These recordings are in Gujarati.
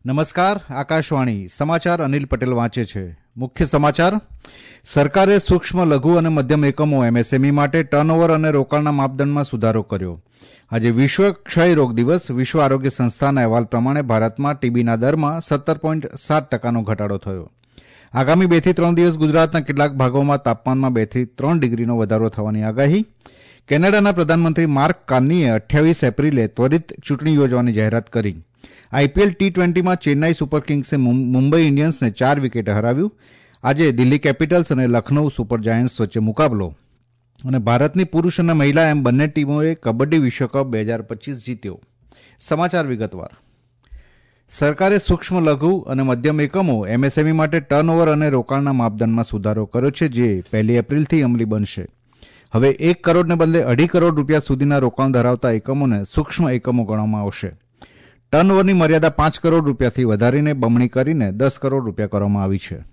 નમસ્કાર, આકાશવાણી સમાચાર અનિલ પટેલ વાંચે છે. મુખ્ય સમાચાર. સરકારે સૂક્ષ્મ લઘુ અને મધ્યમ એકમો એમએસએમઈ માટે ટર્નઓવર અને રોકાણના માપદંડમાં સુધારો કર્યો. આજે વિશ્વ ક્ષય રોગ દિવસ. વિશ્વ આરોગ્ય સંસ્થાના અહેવાલ પ્રમાણે ભારતમાં ટીબીના દરમાં 17.7% ઘટાડો થયો. આગામી 2 થી 3 દિવસ ગુજરાતના કેટલાક ભાગોમાં તાપમાનમાં 2 થી 3 ડિગ્રીનો વધારો થવાની આગાહી. કેનેડાના પ્રધાનમંત્રી માર્ક કાર્નીએ 28 એપ્રિલે ત્વરિત ચૂંટણી યોજવાની જાહેરાત કરી. આઈપીએલ T20માં ચેન્નાઈ સુપર કિંગ્સે મુંબઈ ઇન્ડિયન્સને 4 વિકેટે હરાવ્યું. આજે દિલ્હી કેપિટલ્સ અને લખનૌ સુપર જાયન્ટ્સ વચ્ચે મુકાબલો. અને ભારતની પુરુષ અને મહિલા એમ બંને ટીમોએ કબડ્ડી વિશ્વકપ 2025 જીત્યો. સમાચાર વિગતવાર. સરકારે સૂક્ષ્મ લઘુ અને મધ્યમ એકમો એમએસએમઈ માટે ટર્નઓવર અને રોકાણના માપદંડમાં સુધારો કર્યો છે, જે 1 એપ્રિલથી અમલી બનશે. હવે 1 કરોડને બદલે 2.5 કરોડ રૂપિયા સુધીના રોકાણ ધરાવતા એકમોને સૂક્ષ્મ એકમો ગણવામાં આવશે. ટર્નઓવરની મર્યાદા 5 કરોડ રૂપિયાથી વધારીને બમણી કરીને 10 કરોડ રૂપિયા કરવામાં આવી છે.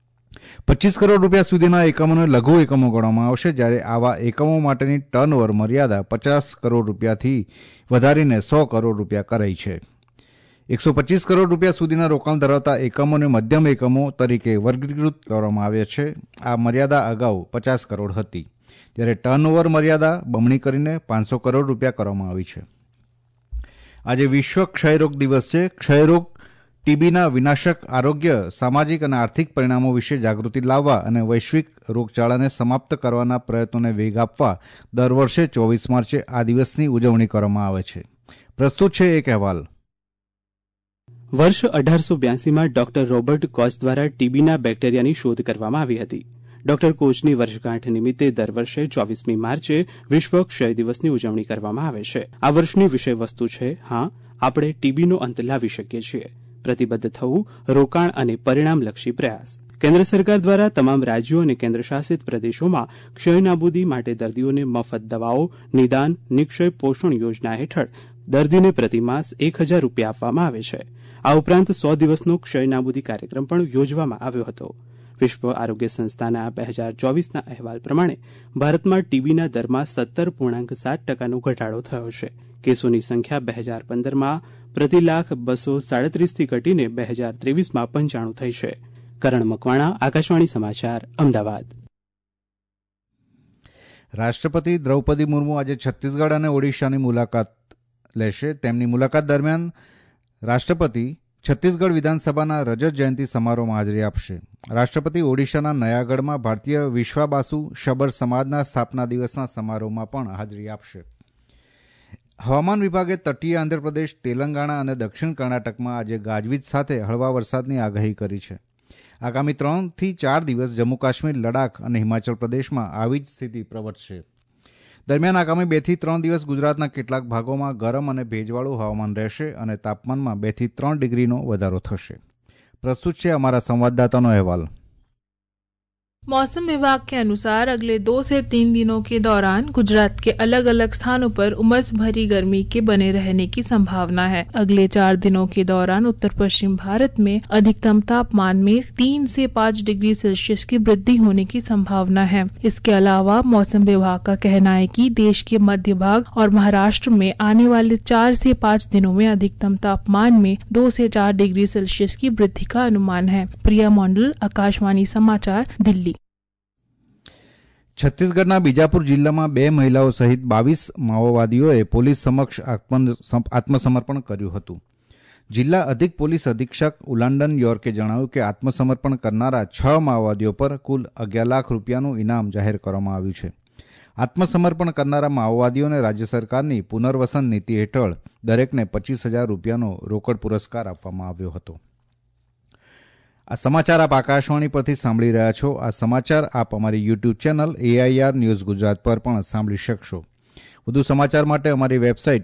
25 કરોડ રૂપિયા સુધીના એકમોને લઘુ એકમો ગણવામાં આવશે, જ્યારે આવા એકમો માટેની ટર્નઓવર મર્યાદા 50 કરોડ રૂપિયાથી વધારીને 100 કરોડ રૂપિયા કરાઈ છે. 125 કરોડ રૂપિયા સુધીના રોકાણ ધરાવતા એકમોને મધ્યમ એકમો તરીકે વર્ગીકૃત કરવામાં આવ્યા છે. આ મર્યાદા અગાઉ 50 કરોડ હતી, જ્યારે ટર્નઓવર મર્યાદા બમણી કરીને 500 કરોડ રૂપિયા કરવામાં આવી છે. આજે વિશ્વ ક્ષયરોગ દિવસ છે. ક્ષયરોગ, ટીબીના વિનાશક આરોગ્ય, સામાજિક અને આર્થિક પરિણામો વિશે જાગૃતિ લાવવા અને વૈશ્વિક રોગચાળાને સમાપ્ત કરવાના પ્રયત્નોને વેગ આપવા દર વર્ષે 24 માર્ચે આ દિવસની ઉજવણી કરવામાં આવે છે. પ્રસ્તુત છે એક અહેવાલ. વર્ષ 1882માં ડોક્ટર રોબર્ટ કોચ દ્વારા ટીબીના બેક્ટેરિયાની શોધ કરવામાં આવી હતી. ડોક્ટર કોચની વર્ષગાંઠ નિમિત્તે દર વર્ષે 24મી માર્ચે વિશ્વ ક્ષય દિવસની ઉજવણી કરવામાં આવે છે. આ વર્ષની વિષય વસ્તુ છે, હા, આપણે ટીબીનો અંત લાવી શકીએ છીએ. પ્રતિબદ્ધ થવું, રોકાણ અને પરિણામલક્ષી પ્રયાસ. કેન્દ્ર સરકાર દ્વારા તમામ રાજ્યો અને કેન્દ્રશાસિત પ્રદેશોમાં ક્ષય નાબૂદી માટે દર્દીઓને મફત દવાઓ, નિદાન, નિક્ષય પોષણ યોજના હેઠળ દર્દીને પ્રતિમાસ 1,000 રૂપિયા આપવામાં આવે છે. આ ઉપરાંત 100 દિવસનો ક્ષય નાબૂદી કાર્યક્રમ પણ યોજવામાં આવ્યો હતો. વિશ્વ આરોગ્ય સંસ્થાના 2024ના અહેવાલ પ્રમાણે ભારતમાં ટીબીના દરમાં 17.7%નો ઘટાડો થયો છે. કેસોની સંખ્યા 2015માં પ્રતિ લાખ 237થી ઘટીને 2023માં 95 થઈ છે. કરણ મકવાણા, આકાશવાણી સમાચાર, અમદાવાદ. રાષ્ટ્રપતિ દ્રૌપદી મુર્મુ આજે છત્તીસગઢ અને ઓડિશાની મુલાકાત લેશે. તેમની મુલાકાત દરમિયાન રાષ્ટ્રપતિ છત્તીસગઢ વિધાનસભાના રજત જયંતિ સમારોહમાં હાજરી આપશે. રાષ્ટ્રપતિ ઓડિશાના નયાગઢમાં ભારતીય વિશ્વાબાસુ શબર સમાજના સ્થાપના દિવસના સમારોહમાં પણ હાજરી આપશે. હવામાન વિભાગે તટીય આંધ્રપ્રદેશ, તેલંગાણા અને દક્ષિણ કર્ણાટકમાં આજે ગાજવીજ સાથે હળવા વરસાદની આગાહી કરી છે. આગામી 3 થી 4 દિવસ જમ્મુ કાશ્મીર, લડાખ અને હિમાચલ પ્રદેશમાં આવી જ સ્થિતિ પ્રવર્તશે. દરમિયાન આગામી 2 થી 3 દિવસ ગુજરાતના કેટલાક ભાગોમાં ગરમ અને ભેજવાળું હવામાન રહેશે અને તાપમાનમાં 2 થી 3 ડિગ્રીનો વધારો થશે. પ્રસ્તુત છે અમારા સંવાદદાતાનો અહેવાલ. मौसम विभाग के अनुसार अगले 2 से 3 दिनों के दौरान गुजरात के अलग अलग स्थानों पर उमस भरी गर्मी के बने रहने की संभावना है. अगले 4 दिनों के दौरान उत्तर पश्चिम भारत में अधिकतम तापमान में 3 से 5 डिग्री सेल्सियस की वृद्धि होने की संभावना है. इसके अलावा मौसम विभाग का कहना है कि देश के मध्य भाग और महाराष्ट्र में आने वाले 4 से 5 दिनों में अधिकतम तापमान में 2 से 4 डिग्री सेल्सियस की वृद्धि का अनुमान है. प्रिया मंडल, आकाशवाणी समाचार, दिल्ली. છત્તીસગઢના બીજાપુર જિલ્લામાં 2 મહિલાઓ સહિત 22 માઓવાદીઓએ પોલીસ સમક્ષ આત્મસમર્પણ કર્યું હતું. જિલ્લા અધિક પોલીસ અધિક્ષક ઉલાન્ડન યોર્કે જણાવ્યું કે આત્મસમર્પણ કરનારા 6 માઓવાદીઓ પર કુલ 11 લાખ રૂપિયાનું ઇનામ જાહેર કરવામાં આવ્યું છે. આત્મસમર્પણ કરનારા માઓવાદીઓને રાજ્ય સરકારની પુનર્વસન નીતિ હેઠળ દરેકને 25,000 રૂપિયાનો રોકડ પુરસ્કાર આપવામાં આવ્યો હતો. આ સમાચાર આપ આકાશવાણી પરથી સાંભળી રહ્યા છો. આ સમાચાર આપ અમારી YouTube channel AIR news Gujarat પર પણ સાંભળી શકશો. વધુ સમાચાર માટે અમારી વેબસાઇટ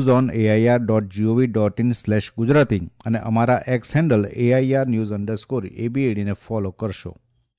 news.air.gov.in/gujarati અને અમારા એક્સ હેન્ડલ AIR_news_ABAD ને ફોલો કરશો.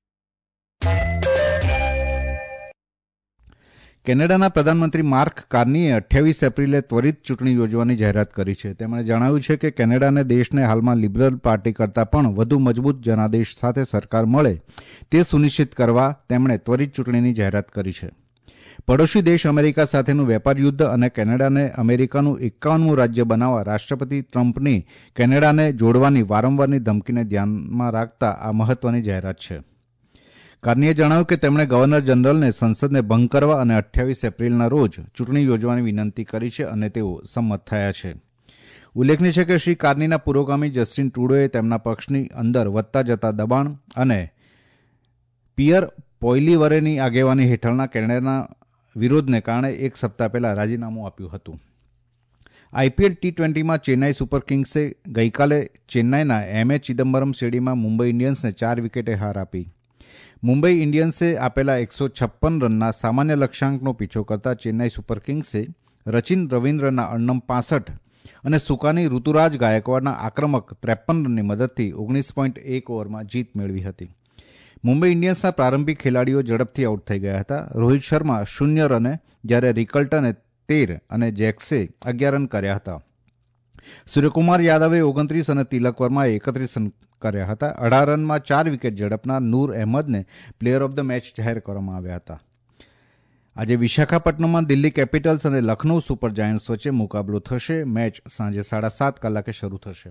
કેનેડાના પ્રધાનમંત્રી માર્ક કાર્નીએ 28 એપ્રિલે ત્વરિત ચૂંટણી યોજવાની જાહેરાત કરી છે. તેમણે જણાવ્યું છે કે કેનેડાને દેશને હાલમાં લિબરલ પાર્ટી કરતાં પણ વધુ મજબૂત જનાદેશ સાથે સરકાર મળે તે સુનિશ્ચિત કરવા તેમણે ત્વરિત ચૂંટણીની જાહેરાત કરી છે. પડોશી દેશ અમેરિકા સાથેનું વેપાર યુદ્ધ અને કેનેડાને અમેરિકાનું 51મું રાજ્ય બનાવવા રાષ્ટ્રપતિ ટ્રમ્પની કેનેડાને જોડવાની વારંવારની ધમકીને ધ્યાનમાં રાખતા આ મહત્વની જાહેરાત છે. કાર્નીએ જણાવ્યું કે તેમણે ગવર્નર જનરલને સંસદને ભંગ કરવા અને 28 એપ્રિલના રોજ ચૂંટણી યોજવાની વિનંતી કરી છે અને તેઓ સંમત થયા છે. ઉલ્લેખનીય છે કે શ્રી કાર્નીના પુરોગામી જસ્ટિન ટ્રુડોએ તેમના પક્ષની અંદર વધતા જતા દબાણ અને પિયર પોઇલીવરેની આગેવાની હેઠળના કેનેડાના વિરોધને કારણે એક સપ્તાહ પહેલા રાજીનામું આપ્યું હતું. આઈપીએલ T20માં ચેન્નાઈ સુપર કિંગ્સે ગઈકાલે ચેન્નાઈના એમએ ચિદમ્બરમ સ્ટેડિયમમાં મુંબઈ ઇન્ડિયન્સને 4 વિકેટે હાર આપી. મુંબઈ ઇન્ડિયન્સે આપેલા 156 રનના સામાન્ય લક્ષ્યાંકનો પીછો કરતા ચેન્નાઈ સુપર કિંગ્સે રચિન રવિન્દ્રના અણનમ 65 અને સુકાની ઋતુરાજ ગાયકવાડના આક્રમક 53 રનની મદદથી 19.1 ઓવરમાં જીત મેળવી હતી. મુંબઈ ઇન્ડિયન્સના પ્રારંભિક ખેલાડીઓ ઝડપથી આઉટ થઈ ગયા હતા. રોહિત શર્મા 0 રને, જ્યારે રિકલ્ટને 13 અને જેક્સે 11 રન કર્યા હતા. સૂર્યકુમાર યાદવે 29 અને તિલક વર્માએ 31 રન કર્યા હતા. 18 રનમાં 4 વિકેટ ઝડપના નૂર અહેમદને પ્લેયર ઓફ ધ મેચ જાહેર કરવામાં આવ્યા હતા. આજે વિશાખાપટ્ટનમમાં દિલ્હી કેપિટલ્સ અને લખનૌ સુપર જાયન્ટ્સ વચ્ચે મુકાબલો થશે. મેચ સાંજે 7:30 કલાકે શરૂ થશે.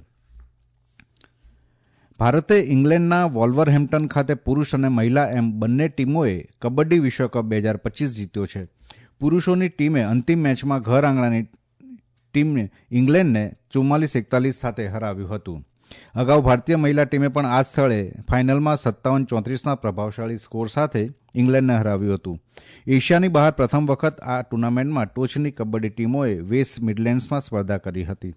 ભારતે ઇંગ્લેન્ડના વોલ્વરહેમ્પ્ટન ખાતે પુરુષ અને મહિલા એમ બંને ટીમોએ કબડ્ડી વિશ્વકપ 2025 જીત્યો છે. પુરુષોની ટીમે અંતિમ મેચમાં ઘર આંગણાની ટીમને ઇંગ્લેન્ડને 44-41 સાથે હરાવ્યું હતું. અગાઉ ભારતીય મહિલા ટીમે પણ આ સ્થળે ફાઇનલમાં 57-34ના પ્રભાવશાળી સ્કોર સાથે ઇંગ્લેન્ડને હરાવ્યું હતું. એશિયાની બહાર પ્રથમ વખત આ ટુર્નામેન્ટમાં ટોચની કબડ્ડી ટીમોએ વેસ્ટ મિડલેન્ડ્સમાં સ્પર્ધા કરી હતી.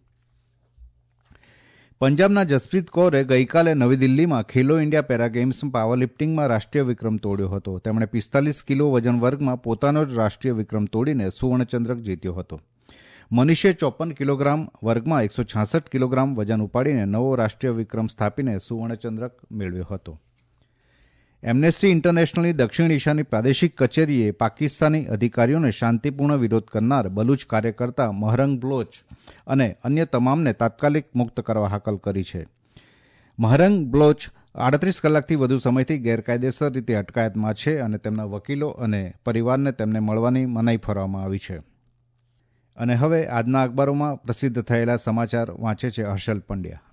પંજાબના જસપ્રીત કૌરે ગઈકાલે નવી દિલ્હીમાં ખેલો ઇન્ડિયા પેરા ગેમ્સ પાવરલિફ્ટિંગમાં રાષ્ટ્રીય વિક્રમ તોડ્યો હતો. તેમણે 45 કિલો વજન વર્ગમાં પોતાનો જ રાષ્ટ્રીય વિક્રમ તોડીને સુવર્ણચંદ્રક જીત્યો હતો. મનીષે 54 કિલોગ્રામ વર્ગમાં 166 કિલોગ્રામ વજન ઉપાડીને નવો રાષ્ટ્રીય વિક્રમ સ્થાપીને સુવર્ણચંદ્રક મેળવ્યો હતો. એમ્નેસ્ટી ઇન્ટરનેશનલની દક્ષિણ એશિયાની પ્રાદેશિક કચેરીએ પાકિસ્તાની અધિકારીઓને શાંતિપૂર્ણ વિરોધ કરનાર બલુચ કાર્યકર્તા મહરંગ બ્લોચ અને અન્ય તમામને તાત્કાલિક મુક્ત કરવા હાકલ કરી છે. મહરંગ બ્લોચ 38 કલાકથી વધુ સમયથી ગેરકાયદેસર રીતે અટકાયતમાં છે અને તેમના વકીલો અને પરિવારને તેમને મળવાની મનાઈ ફરવામાં આવી છે. અને હવે આજના અખબારોમાં પ્રસિદ્ધ થયેલા સમાચાર વાંચે છે હર્ષલ પંડ્યા.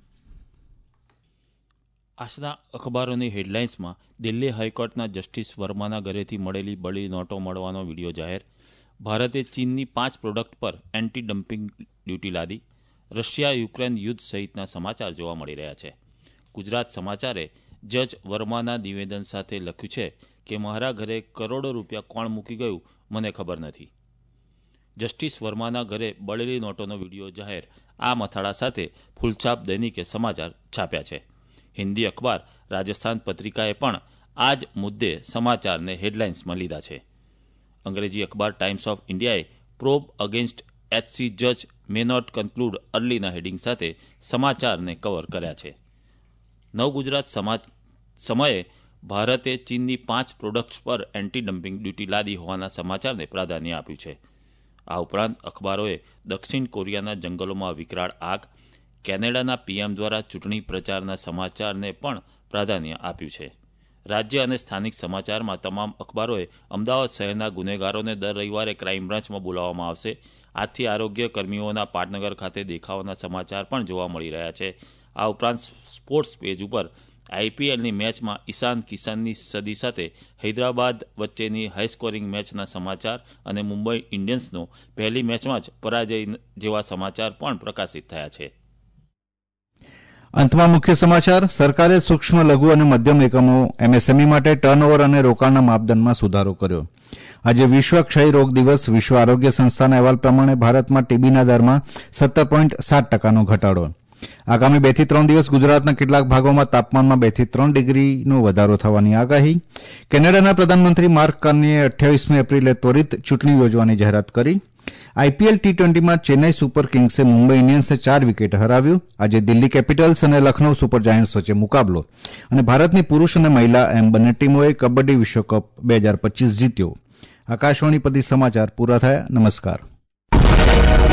આજના અખબારોની હેડલાઇન્સમાં દિલ્હી હાઈકોર્ટના જસ્ટિસ વર્માના ઘરેથી મળેલી બળી નોટો મળવાનો વિડીયો જાહેર, ભારતે ચીનની 5 પ્રોડક્ટ પર એન્ટી ડમ્પિંગ ડ્યુટી લાદી, રશિયા યુક્રેન યુદ્ધ સહિતના સમાચાર જોવા મળી રહ્યા છે. ગુજરાત સમાચારે જજ વર્માના નિવેદન સાથે લખ્યું છે કે મારા ઘરે કરોડો રૂપિયા કોણ મૂકી ગયું મને ખબર નથી. જસ્ટિસ વર્માના ઘરે બળેલી નોટોનો વિડીયો જાહેર, આ મથાળા સાથે ફૂલછાપ દૈનિકે સમાચાર છાપ્યા છે. હિન્દી અખબાર રાજસ્થાન પત્રિકાએ પણ આ જ મુદ્દે સમાચારને હેડલાઇન્સમાં લીધા છે. અંગ્રેજી અખબાર ટાઈમ્સ ઓફ ઇન્ડિયાએ પ્રોબ અગેન્સ્ટ HC જજ મે નોટ કન્ક્લુડ અર્લીના હેડિંગ સાથે સમાચારને કવર કર્યા છે. નવગુજરાત સમયે ભારતે ચીનની 5 પ્રોડક્ટ્સ પર એન્ટી ડમ્પિંગ ડ્યુટી લાદી હોવાના સમાચારને પ્રાધાન્ય આપ્યું છે. આ ઉપરાંત અખબારોએ દક્ષિણ કોરિયાના જંગલોમાં વિકરાળ આગ, કેનેડાના PM દ્વારા ચૂંટણી પ્રચારના સમાચારને પણ પ્રાધાન્ય આપ્યું છે. રાજ્ય અને સ્થાનિક સમાચારમાં તમામ અખબારોએ અમદાવાદ શહેરના ગુનેગારોને દર રવિવારે ક્રાઇમ બ્રાન્ચમાં બોલાવવામાં આવશે. આજથી આરોગ્ય કર્મીઓના પાટનગર ખાતે દેખાવોના સમાચાર પણ જોવા મળી રહ્યા છે. આ ઉપરાંત સ્પોર્ટ્સ પેજ ઉપર IPLની મેચમાં ઈશાન કિશનની સદી સાથે હૈદરાબાદ વચ્ચેની હાઈસ્કોરિંગ મેચના સમાચાર અને મુંબઈ ઇન્ડિયન્સનો પહેલી મેચમાં જ પરાજય જેવા સમાચાર પણ પ્રકાશિત થયા છે. અંતમાં મુખ્ય સમાચાર. સરકારે સૂક્ષ્મ લઘુ અને મધ્યમ એકમો MSME માટે ટર્નઓવર અને રોકાણના માપદંડમાં સુધારો કર્યો. આજે વિશ્વ ક્ષય રોગ દિવસ. વિશ્વ આરોગ્ય સંસ્થાના અહેવાલ પ્રમાણે ભારતમાં ટીબીના દરમાં 17.7% ઘટાડો. આગામી 2 થી 3 દિવસ ગુજરાતના કેટલાક ભાગોમાં તાપમાનમાં 2 થી 3 ડિગ્રીનો વધારો થવાની આગાહી. કેનેડાના પ્રધાનમંત્રી માર્ક કાર્નીએ 28મી એપ્રિલે ત્વરિત ચૂંટણી યોજવાની જાહેરાત કરી. આઈપીએલ T20માં ચેન્નાઈ સુપર કિંગ્સે મુંબઈ ઇન્ડિયન્સને 4 વિકેટ હરાવ્યું. આજે દિલ્હી કેપિટલ્સ અને લખનૌ સુપર જાયન્ટ્સ વચ્ચે મુકાબલો અને ભારતની પુરુષ અને મહિલા એમ બંને ટીમોએ કબડ્ડી વિશ્વકપ 2025 જીત્યો. આકાશવાણી પરથી સમાચાર પૂરા થયા. નમસ્કાર.